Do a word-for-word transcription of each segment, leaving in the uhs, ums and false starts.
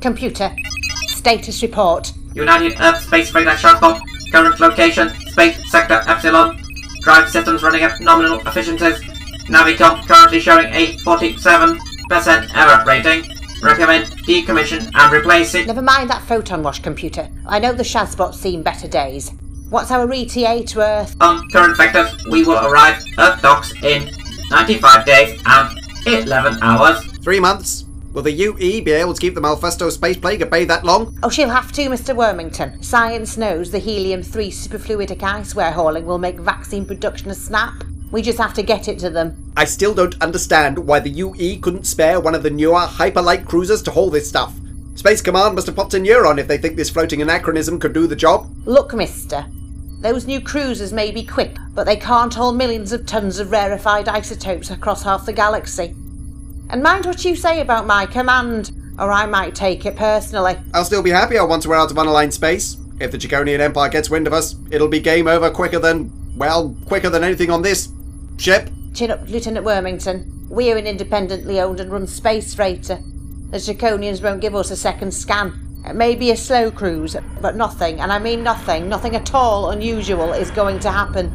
Computer, status report. United Earth Space Freighter Transport. Current location, Space Sector Epsilon. Drive systems running at nominal efficiencies. Navicom currently showing a forty-seven percent error rating. Recommend decommission and replace it. Never mind that photon wash, computer. I know the Shadspot's seen better days. What's our E T A to Earth? On current vectors, we will arrive Earth docks in ninety-five days and eleven hours. Three months. Will the U E be able to keep the Malfesto space plague at bay that long? Oh, she'll have to, Mister Wormington. Science knows the helium three superfluidic ice we're hauling will make vaccine production a snap. We just have to get it to them. I still don't understand why the U E couldn't spare one of the newer hyperlight cruisers to haul this stuff. Space Command must have popped a neuron if they think this floating anachronism could do the job. Look, mister. Those new cruisers may be quick, but they can't haul millions of tons of rarefied isotopes across half the galaxy. And mind what you say about my command, or I might take it personally. I'll still be happier once we're out of unaligned space. If the Draconian Empire gets wind of us, it'll be game over quicker than, well, quicker than anything on this ship. Chin up, Lieutenant Wormington. We're an independently owned and run space freighter. The Draconians won't give us a second scan. It may be a slow cruise, but nothing, and I mean nothing, nothing at all unusual is going to happen.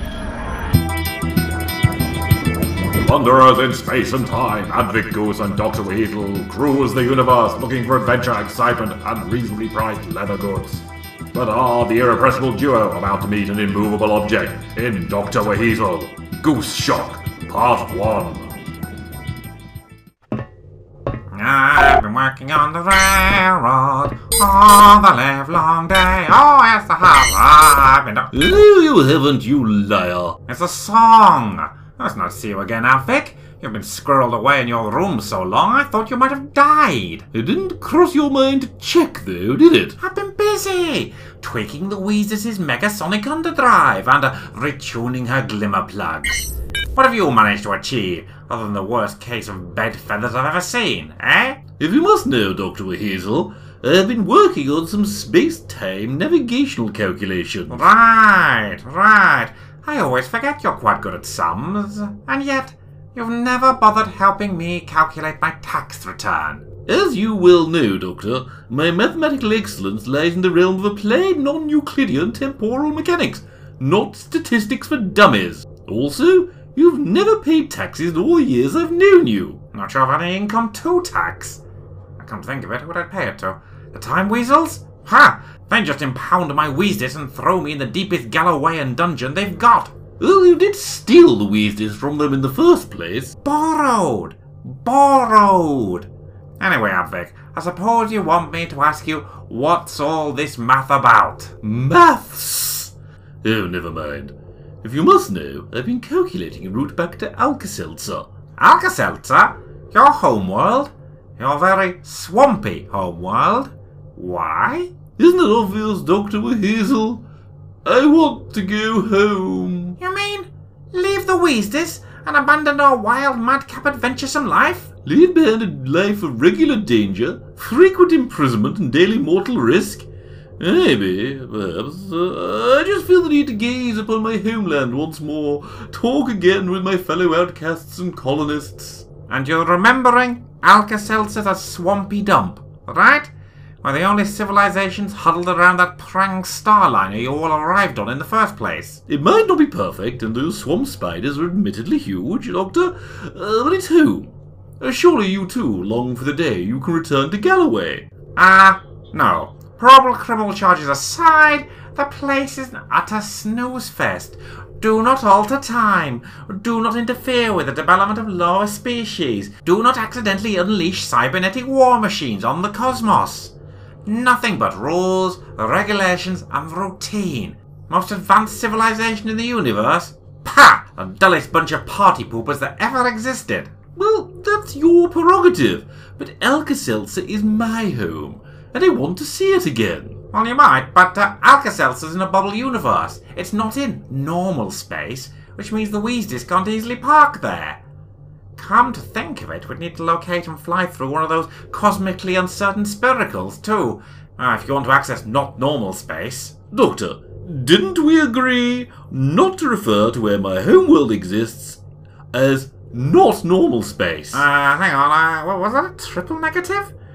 Wanderers in space and time, Advic Goose and Doctor Weasel cruise the universe looking for adventure, excitement, and reasonably priced leather goods. But are the irrepressible duo about to meet an immovable object in Doctor Weasel? Goose Shock, Part one. I've been working on the railroad all the livelong day. Oh, yes, I have. I've been... No, you haven't, you liar. It's a song. Let's not see you again, Advic. You've been squirreled away in your room so long, I thought you might have died. It didn't cross your mind to check, though, did it? I've been busy tweaking the Weezes' Megasonic underdrive and uh, retuning her glimmer plugs. What have you managed to achieve, other than the worst case of bed feathers I've ever seen, eh? If you must know, Doctor Weasel, I've been working on some space-time navigational calculations. Right, right. I always forget you're quite good at sums, and yet you've never bothered helping me calculate my tax return. As you well know, Doctor, my mathematical excellence lies in the realm of applied non-Euclidean temporal mechanics, not statistics for dummies. Also, you've never paid taxes in all the years I've known you. Not sure of any income to tax. I come to think of it, who would I pay it to? The Time Weasels? Ha! They just impound my Weezes and throw me in the deepest Gallowwayan dungeon they've got. Well, you did steal the Weezes from them in the first place. Borrowed! Borrowed! Anyway, Advic, I suppose you want me to ask you, what's all this math about? Maths! Oh, never mind. If you must know, I've been calculating a route back to Alka-Seltzer. Alka-Seltzer? Your homeworld? Your very swampy homeworld? Why? Isn't it obvious, Doctor Weasel? I want to go home. You mean leave the Weezes and abandon our wild, madcap, adventuresome life? Leave behind a life of regular danger, frequent imprisonment, and daily mortal risk? Maybe, perhaps. Uh, I just feel the need to gaze upon my homeland once more, talk again with my fellow outcasts and colonists. And you're remembering Alka-Seltzer's a swampy dump, right? Where the only civilizations huddled around that prang starliner you all arrived on in the first place. It might not be perfect, and those swamp spiders are admittedly huge, Doctor, uh, but it's home. Uh, surely you too long for the day you can return to Galloway. Ah, uh, no. Probable criminal charges aside, the place is an utter snooze fest. Do not alter time. Do not interfere with the development of lower species. Do not accidentally unleash cybernetic war machines on the cosmos. Nothing but rules, regulations, and routine. Most advanced civilization in the universe? Pah! The dullest bunch of party poopers that ever existed. Well, that's your prerogative, but Alka-Seltzer is my home, and I want to see it again. Well, you might, but uh, Alka-Seltzer's in a bubble universe. It's not in normal space, which means the Weezes can't easily park there. Come to think of it, we'd need to locate and fly through one of those cosmically uncertain spiracles, too, uh, if you want to access not normal space. Doctor, didn't we agree not to refer to where my homeworld exists as not normal space? Uh, hang on, uh, what was that, a triple negative?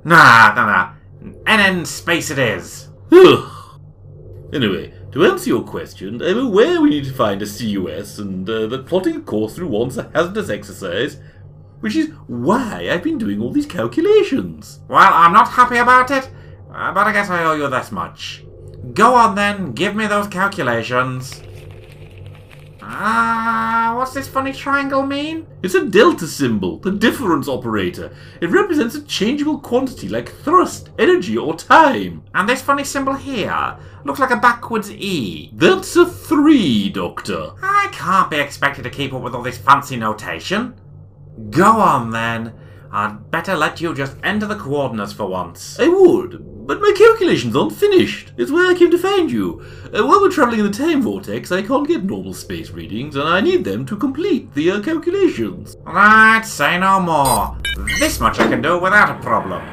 Nah, nah, nah. N N space it is. Anyway, to answer your question, I'm aware we need to find a C U S and uh, that plotting a course through one's a hazardous exercise, which is why I've been doing all these calculations. Well, I'm not happy about it, uh, but I guess I owe you this much. Go on then, give me those calculations. Ah, uh, what's this funny triangle mean? It's a delta symbol, the difference operator. It represents a changeable quantity like thrust, energy, or time. And this funny symbol here looks like a backwards E. That's a three, Doctor. I can't be expected to keep up with all this fancy notation. Go on then. I'd better let you just enter the coordinates for once. I would, but my calculations aren't finished. It's where I came to find you. Uh, while we're travelling in the time vortex, I can't get normal space readings, and I need them to complete the uh, calculations. Right, say no more. This much I can do without a problem.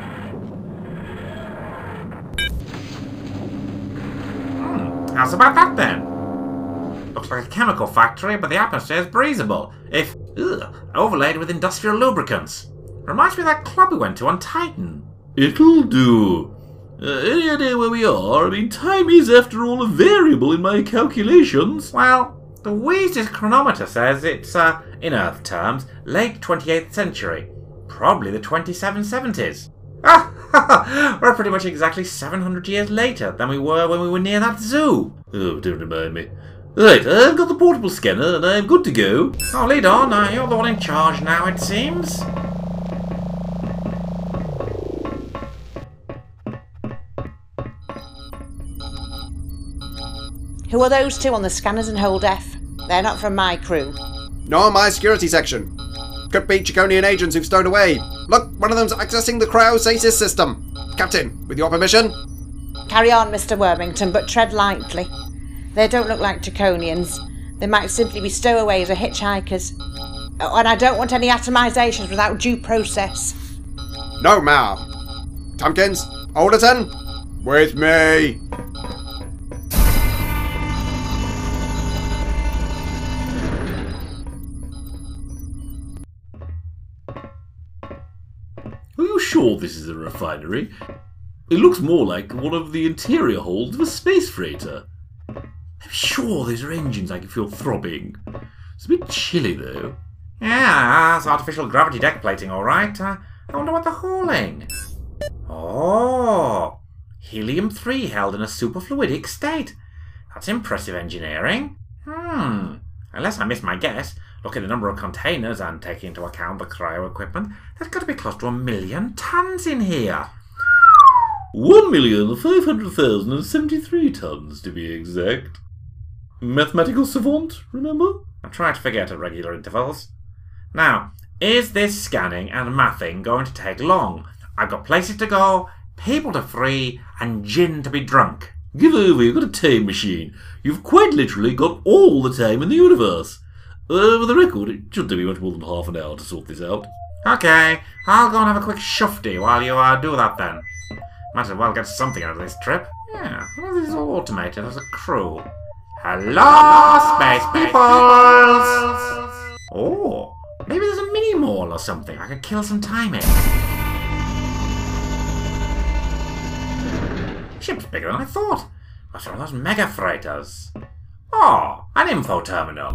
Hmm, how's about that then? Looks like a chemical factory, but the atmosphere is breathable, if ugh, overlaid with industrial lubricants. Reminds me of that club we went to on Titan. It'll do. Uh, any idea where we are? I mean, time is, after all, a variable in my calculations. Well, the Wheezes chronometer says it's, uh, in Earth terms, late twenty-eighth century. Probably the twenty-seven seventies. Ah, we're pretty much exactly seven hundred years later than we were when we were near that zoo. Oh, don't remind me. Right, I've got the portable scanner and I'm good to go. Oh, lead on. Uh, you're the one in charge now, it seems. Who are those two on the scanners and hold F? They're not from my crew. No, my security section. Could be Chaconian agents who've stowed away. Look, one of them's accessing the cryostasis system. Captain, with your permission? Carry on, Mister Wormington, but tread lightly. They don't look like Chaconians. They might simply be stowaways or hitchhikers. Oh, and I don't want any atomizations without due process. No, ma'am. Tompkins, Alderton, with me. Are you sure this is a refinery? It looks more like one of the interior holds of a space freighter. I'm sure those are engines I can feel throbbing. It's a bit chilly, though. Yeah, that's artificial gravity deck plating, all right. Uh, I wonder what they're hauling. Oh, helium three held in a superfluidic state. That's impressive engineering. Hmm, unless I missed my guess, looking at the number of containers and taking into account the cryo equipment, there's got to be close to a million tons in here. One million five hundred thousand and seventy-three tons, to be exact. Mathematical savant, remember? I try to forget at regular intervals. Now, is this scanning and mathing going to take long? I've got places to go, people to free, and gin to be drunk. Give over, you've got a time machine. You've quite literally got all the time in the universe. Uh, for the record, it shouldn't take me much more than half an hour to sort this out. Okay, I'll go and have a quick shufty while you uh, do that then. Might as well get something out of this trip. Yeah, well, this is all automated as a crew. Hello, space peoples! Oh, maybe there's a mini mall or something I could kill some time in. Ship's bigger than I thought. Must be one of those mega freighters. Oh, an info terminal.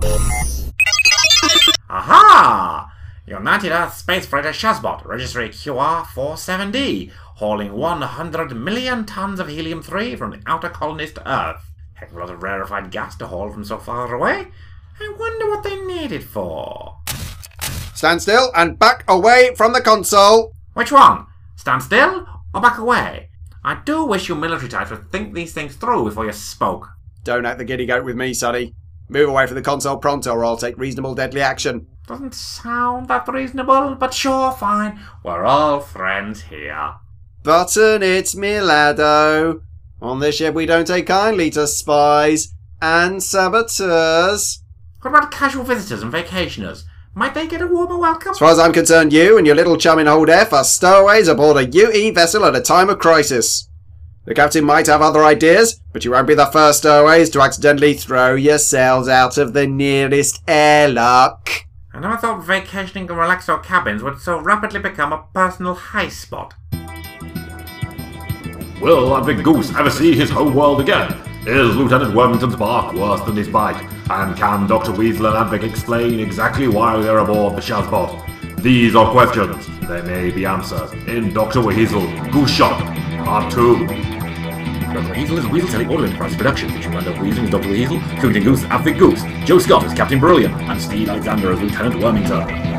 Aha! United Earth Space Freighter Shazbot, registry Q R forty-seven D, hauling one hundred million tons of helium three from the outer colonist Earth. Heck of a lot of rarefied gas to haul from so far away. I wonder what they need it for. Stand still and back away from the console. Which one? Stand still or back away? I do wish you military types would think these things through before you spoke. Don't act the giddy goat with me, sonny. Move away from the console pronto or I'll take reasonable deadly action. Doesn't sound that reasonable, but sure, fine. We're all friends here. Button, it's me, laddo. On this ship we don't take kindly to spies and saboteurs. What about casual visitors and vacationers? Might they get a warmer welcome? As far as I'm concerned, you and your little chum in Hold F are stowaways aboard a U E vessel at a time of crisis. The captain might have other ideas, but you won't be the first stowaways to accidentally throw yourselves out of the nearest airlock. I never thought vacationing in relaxo cabins would so rapidly become a personal high spot. Will Advic Goose ever see his home world again? Is Lieutenant Wormington's bark worse than his bite? And can Doctor Weasel and Advic explain exactly why they're aboard the Shazbot? These are questions. They may be answered in Doctor Weasel Goose Shot Part two. Doctor Weasel is a Weasel Telly Audio Enterprise production, featuring Randolph Weasel as Doctor Weasel, Coonington Goose as Advic Goose, Joe Scott as Captain Brilliant, and Steve Alexander as Lieutenant Wormington.